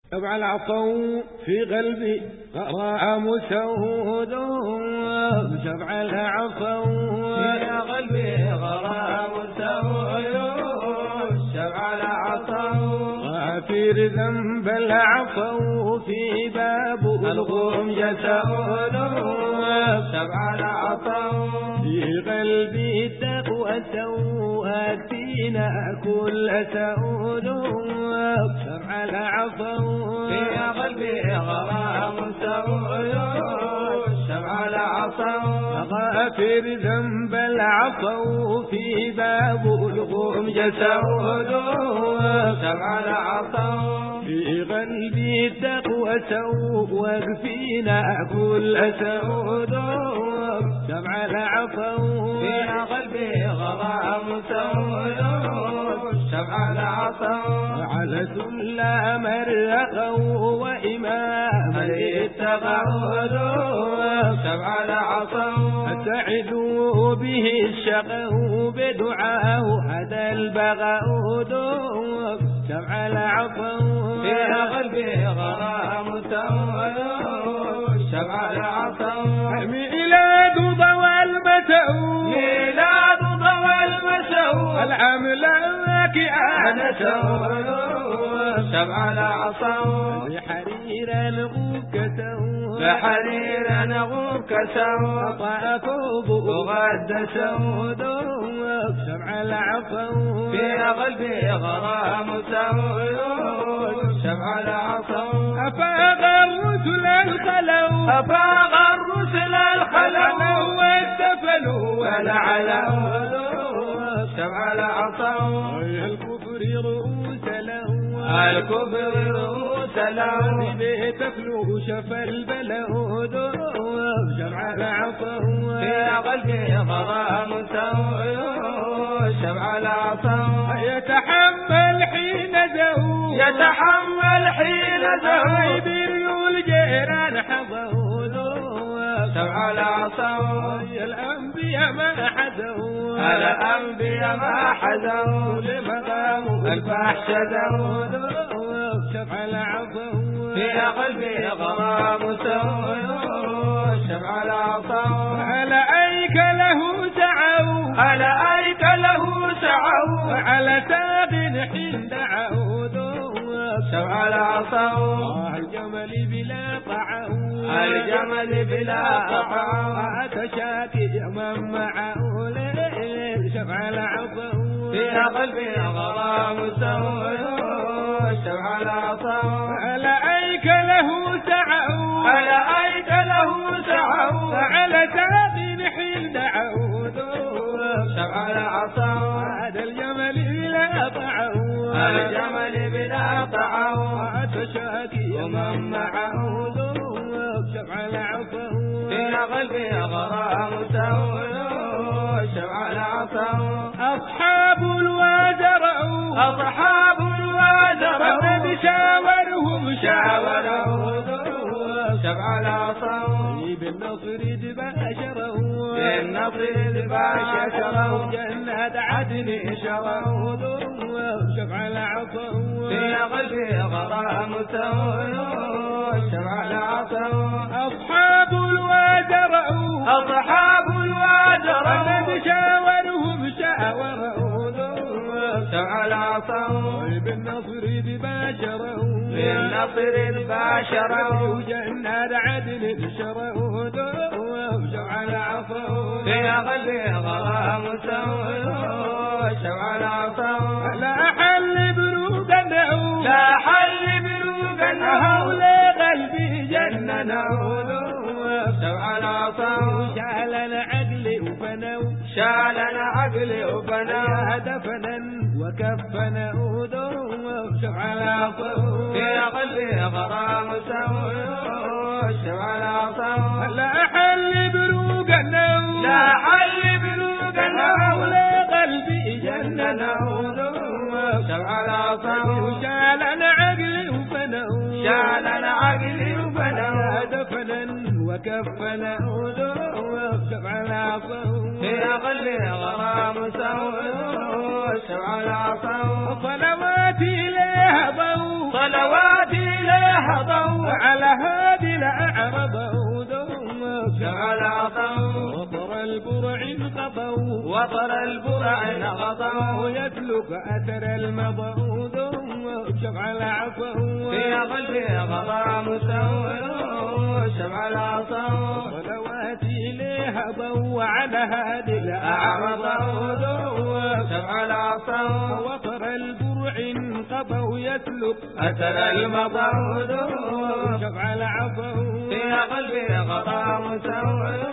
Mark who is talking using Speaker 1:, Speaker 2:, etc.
Speaker 1: سبع العفو في قلبي غرام سود. سبع العفو
Speaker 2: في قلبي غرام سود. سبع العفو
Speaker 1: غافر ذنب العفو في باب
Speaker 2: الغم جسود. سبع العفو
Speaker 1: في قلبي التقوى سواتينا كل سود. سبع العفو
Speaker 2: في قلبي غرام سود. سبع العفو
Speaker 1: غافر ذنب العفو في باب الغم جسود.
Speaker 2: سبع العفو
Speaker 1: في قلبي التقوى واكفينا كل سود. سبع العفو
Speaker 2: في قلبي غرام سود. سبع العفو
Speaker 1: على سلام الرقوا وإمام
Speaker 2: التقعود. سبع العفو
Speaker 1: أسعدوا به الشقوا بدعاه هدى البغاود. سبع العفو
Speaker 2: في قلبي غرام سود. سبع العفو
Speaker 1: ميلاد ضوى المسعود.
Speaker 2: ميلاد ضوى المسعود
Speaker 1: العملاك
Speaker 2: أنا سود. سبع العفو
Speaker 1: بحرير نغوك سود.
Speaker 2: بحرير نغوك سود.
Speaker 1: طافوا
Speaker 2: وغد سود.
Speaker 1: سبع العفو
Speaker 2: في قلبي غرام سود. سبع العفو
Speaker 1: أفاق الرسل الخلو.
Speaker 2: أفاق الرسل الخلو
Speaker 1: واستفلوا
Speaker 2: ولعلوا. سبع العفو
Speaker 1: الكفر رؤوس له.
Speaker 2: الكبر رؤوس له
Speaker 1: تفلو شفى البلود. سبع العفو
Speaker 2: في قلبي غرام سود. سبع العفو
Speaker 1: يتحمل حين زهو.
Speaker 2: يتحمل حين زهو
Speaker 1: يبر الجيران حظود.
Speaker 2: سبع العفو
Speaker 1: الأنبياء ما حذوا.
Speaker 2: الأنبياء ما حذوا
Speaker 1: لمقام
Speaker 2: الفحش ذود.
Speaker 1: سبع العفو
Speaker 2: في قلبي غرام سود. سبع العفو
Speaker 1: على أيك له سعوا.
Speaker 2: على أيك له سعوا
Speaker 1: على ساق حين دعود.
Speaker 2: سبع العفو
Speaker 1: الجمل بلا طعو.
Speaker 2: الجمل بلا طعو
Speaker 1: تشاكي من معه. سبع العفو
Speaker 2: في قلبي غرام سود. سبع العفو
Speaker 1: على أيك له سعوا.
Speaker 2: على أيك له سعوا
Speaker 1: على ساق حين دعود.
Speaker 2: سبع العفو
Speaker 1: هذا الجمل بلا طعو.
Speaker 2: الجمل بلا طعو
Speaker 1: تشاكي من معه. سبع العفو
Speaker 2: في قلبي غرام سود. سبع العفو
Speaker 1: أصحاب الوازروا.
Speaker 2: أصحاب الوازروا
Speaker 1: الذي شاورهم
Speaker 2: شاوروا. سبع العفو
Speaker 1: بالنصر باشروا.
Speaker 2: بالنصر باشروا
Speaker 1: جنات عدن شروا. سبع العفو
Speaker 2: في قلبي غرام سود. سبع العفو
Speaker 1: أصحاب الوازروا.
Speaker 2: أصحاب الوازروا
Speaker 1: الذي شاورهم شاوروا.
Speaker 2: سبع العفو
Speaker 1: بالنصر باشروا.
Speaker 2: بالنصر باشروا
Speaker 1: جنات عدن شروا. سبع العفو
Speaker 2: في قلبي غرام سود. سبع العفو
Speaker 1: لا حل بروق النعود.
Speaker 2: لا حل بروق النعود
Speaker 1: قلبي جننه.
Speaker 2: سبع العفو
Speaker 1: شالنا عقلي وفنو.
Speaker 2: شالنا عقلي وبنو
Speaker 1: دفنا وكفنا أودو. سبع العفو
Speaker 2: في قلبي غرام سود. سبع العفو
Speaker 1: لا حل بروق النعود.
Speaker 2: لا حل بروق النعود
Speaker 1: قلبي جننه.
Speaker 2: سبع العفو
Speaker 1: شالنا عقلي وفنو.
Speaker 2: شالنا عقلي وبنو
Speaker 1: دفنا وكفنا أودو. سبع العفو
Speaker 2: في قلبي غرام سود. سبع العفو
Speaker 1: صلواتي لها ضوء.
Speaker 2: صلواتي
Speaker 1: قضوا
Speaker 2: وطر البرع نغطوا
Speaker 1: ويسلك أثر المضعود شفع العفو
Speaker 2: في قلبي غضا مسور شمع العصا
Speaker 1: صلواتي ليها ضو على هادي
Speaker 2: أعرض
Speaker 1: الأعرض
Speaker 2: شمع العصا
Speaker 1: وطر البرع انقضى ويسلك
Speaker 2: أثر المضعود
Speaker 1: شفع العفو
Speaker 2: في قلبي غضا مسور